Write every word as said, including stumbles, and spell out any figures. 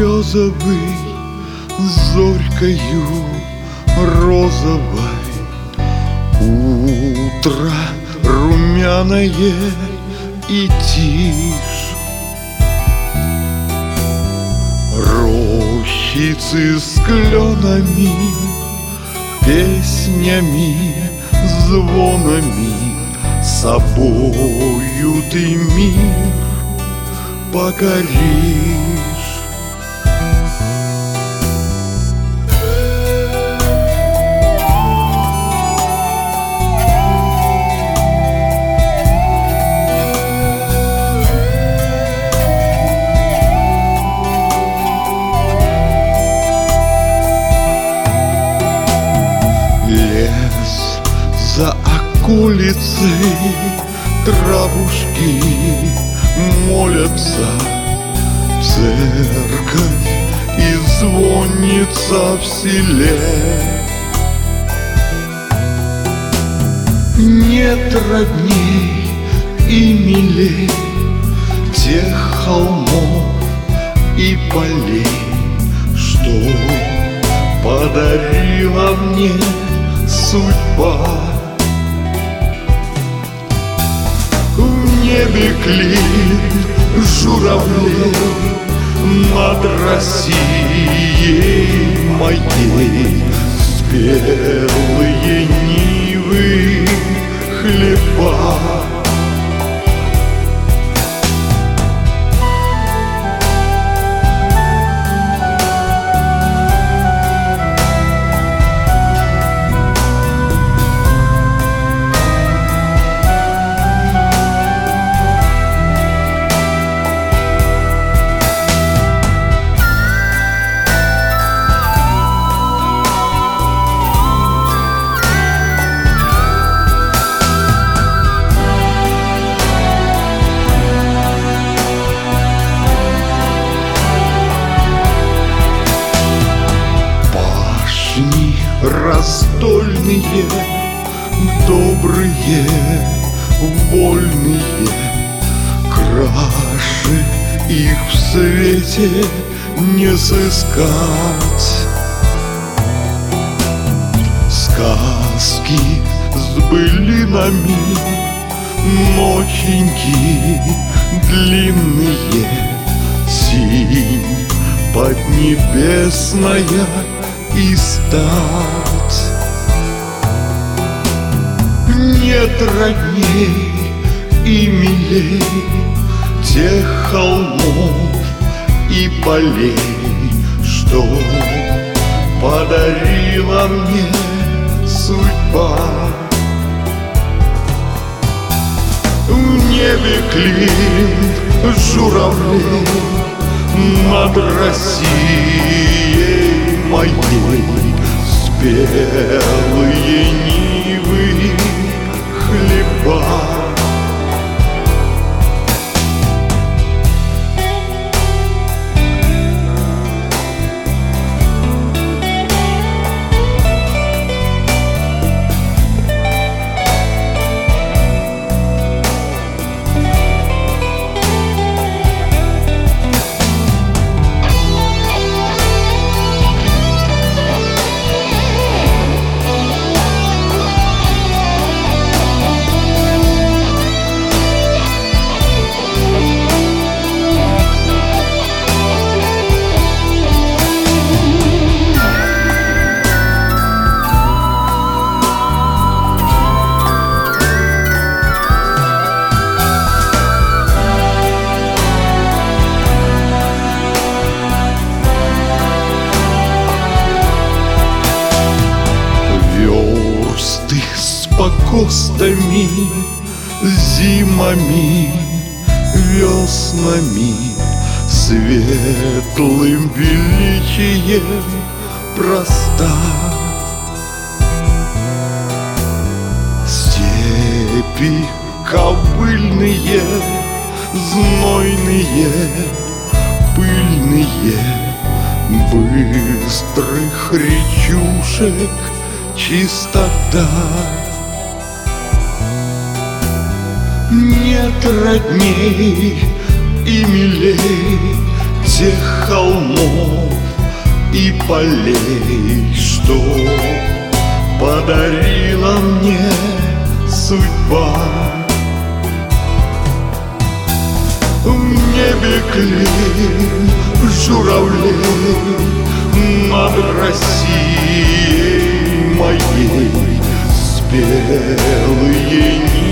березовый зорькою розовой, утро румяное и тишь, рощицы с кленами, песнями, звонами, собою ты мир покоришь. Лес за околицей, травушки молятся, церковь и звонница в селе. Нет родней и милей тех холмов и полей, что подарила мне судьба. В небе клин журавлей над Россией моей, спелые нивы хлеба. Раздольные, добрые, вольные, краше их в свете не сыскать. Сказки с былинами, ноченьки длинные, синь поднебесная и стать. Нет родней и милей тех холмов и полей, что подарила мне судьба. В небе клин журавлей над Россией моей, спелые нивы хлеба. Покостами, зимами, веснами, светлым величием проста. Степи ковыльные, знойные, пыльные, быстрых речушек чистота. Нет родней и милей тех холмов и полей, что подарила мне судьба. В небе клин журавлей над Россией моей спелые